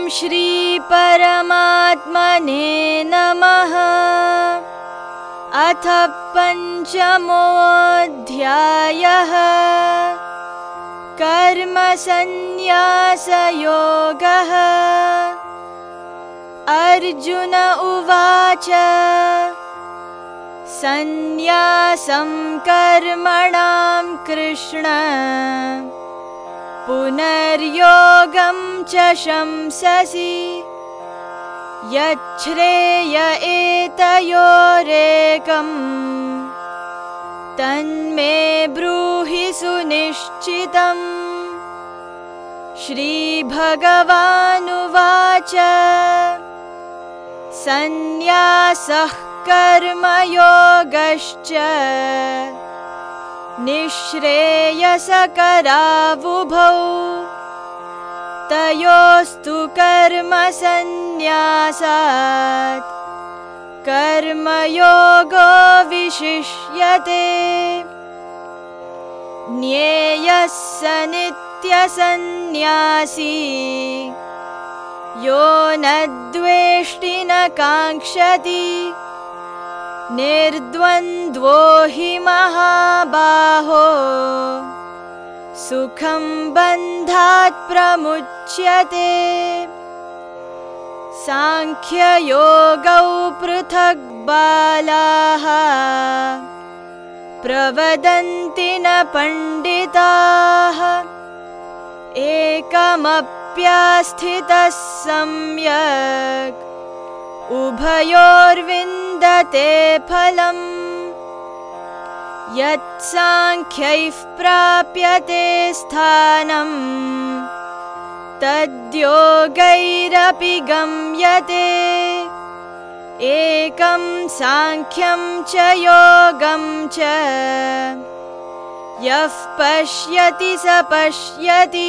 श्री परमात्मने नमः। अथ पंचमोऽध्यायः। कर्मसन्न्यासयोगः। अर्जुन उवाच सन्न्यासं कर्मणां कृष्ण पुनर्योगं च शंससि यच्छ्रेय एतयोरेकं तन्मे ब्रूहि सुनिश्चितम्। श्रीभगवानुवाच सन्न्यासः कर्मयोगश्च निःश्रेयसकरावुभौ तयोस्तु कर्मसन्न्यासात् कर्मयोगो विशिष्यते। ज्ञेयः स नित्यसन्न्यासी यो न द्वेष्टि न काङ्क्षति निर्द्वन्द्वो हि महाबाहो सुखं बन्धात् प्रमुच्यते। सांख्ययोगौ पृथक् बालाः प्रवदन्ति न पण्डिताः एकमप्यास्थितः सम्यक् उभयोर्विन्दते फलम्। यत्साङ्ख्यैः प्राप्यते स्थानं तद्योगैरपि गम्यते। एकं साङ्ख्यं च योगं च यः पश्यति स पश्यति।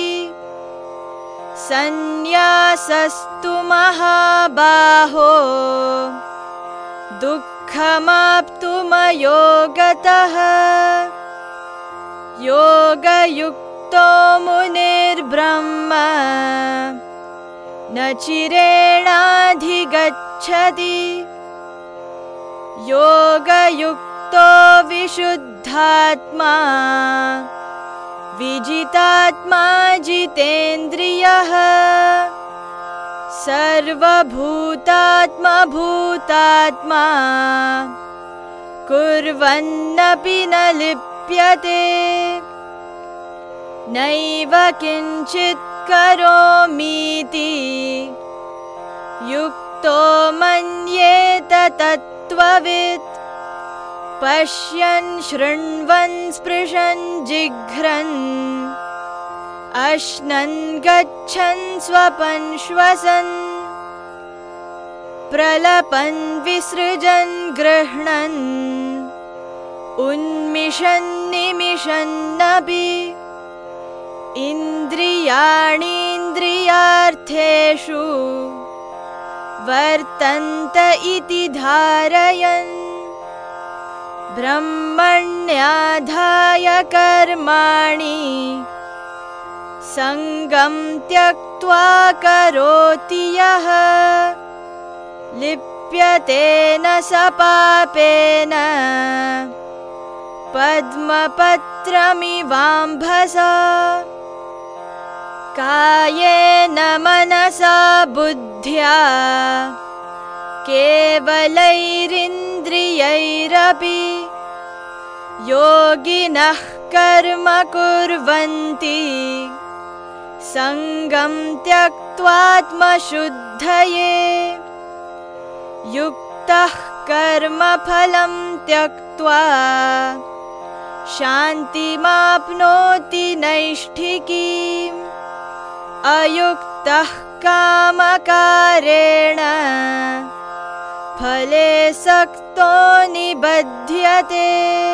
सन्न्यासस्तु महाबाहो दुःखमाप्तुमयोगतः। योगयुक्तो मुनिर्ब्रह्म न चिरेणाधिगच्छति। योगयुक्तो विशुद्धात्मा विजितात्मा जितेन्द्रियः। सर्वभूतात्मा भूतात्मा कुर्वन्नपि न लिप्यते। नैव किञ्चित् करोमीति युक्तो मन्येत तत्त्ववित्। पश्यन् शृण्वन् स्पृशन् जिघ्रन् अश्नन् गच्छन् स्वपन् श्वसन् प्रलपन् विसृजन् गृह्णन् उन्मिषन् निमिषन्नपि। इन्द्रियाणीन्द्रियार्थेषु वर्तन्त इति धारयन् ब्रह्मण्याधाय कर्माणि सङ्गं त्यक्त्वा करोति यः लिप्यतेन स पापेन पद्मपत्रमिवाम्भसा। कायेन मनसा बुद्ध्या केवलैरिन्द्रियैरपि योगिनः कर्म कुर्वन्ति सङ्गं त्यक्त्वात्मशुद्धये। युक्तः कर्मफलं त्यक्त्वा शान्तिमाप्नोति नैष्ठिकीम्। अयुक्तः कामकारेण फले सक्तो निबध्यते।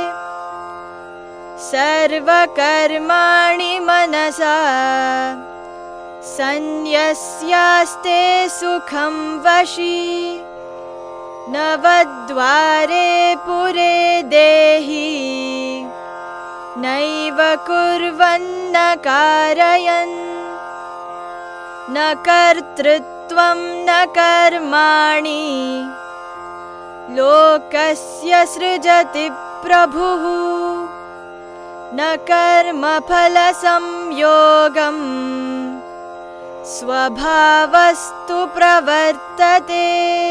सर्वकर्माणि मनसा सन्न्यस्यास्ते सुखं वशी। नवद्वारे पुरे देहि नैव कुर्वन्न कारयन्। न कर्तृत्व कर्तृत्वं न कर्माणि लोकस्य सृजति प्रभुः न कर्मफलसंयोगम् स्वभावस्तु प्रवर्तते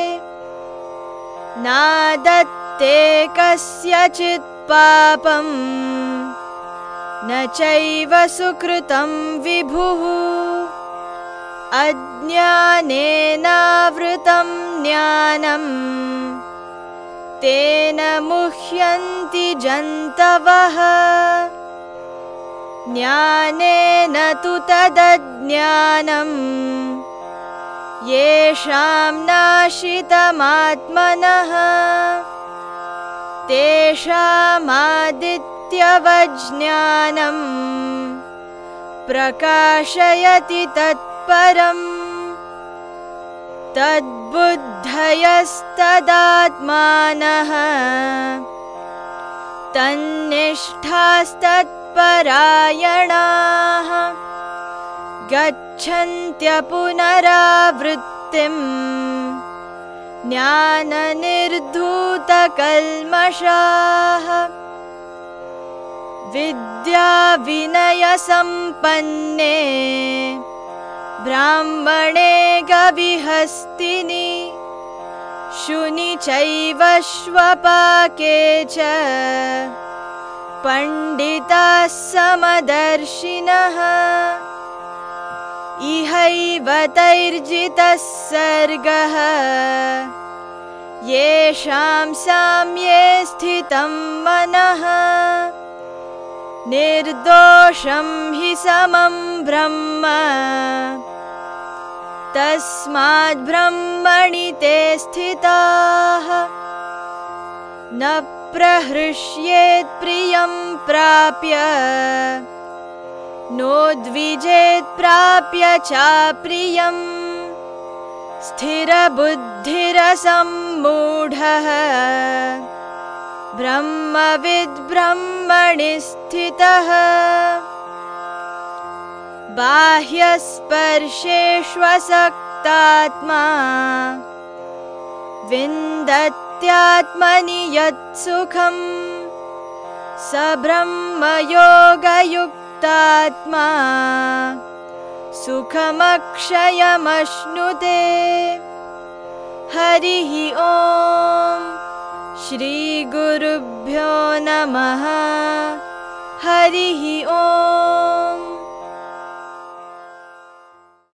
नादत्ते कस्यचित् पापं न चैव सुकृतं विभुः अज्ञानेनावृतं ज्ञानं तेन मुह्यन्ति जन्तवः ज्ञानेन तु तदज्ञानं येषां नाशितमात्मनः तेषामादित्यवज्ञानं प्रकाशयति तत्परम् तद्बुद्धयस्तदात्मानः तन्निष्ठास्तत्परायणाः गच्छन्त्य पुनरावृत्तिम् ज्ञाननिर्धूतकल्मषाः विद्याविनयसम्पन्ने ब्राह्मणे गविहस्तिनि शुनि चैव श्वपाके च पण्डिताः समदर्शिनः इहैव तैर्जितः सर्गः येषां साम्ये स्थितं मनः निर्दोषं हि समं ब्रह्म तस्माद् ब्रह्मणि ते स्थिताः न प्रहृष्येत् प्रियं प्राप्य नोद्विजेत् प्राप्य चाप्रियं स्थिरबुद्धिरसम्मूढः ब्रह्मविद् ब्रह्मणि स्थितः बाह्यस्पर्शेष्वसक्तात्मा विन्दत्यात्मनि यत्सुखं स ब्रह्मयोगयुक्तात्मा सुखमक्षयमश्नुते हरिः ॐ श्रीगुरुभ्यो नमः हरिः ॐ।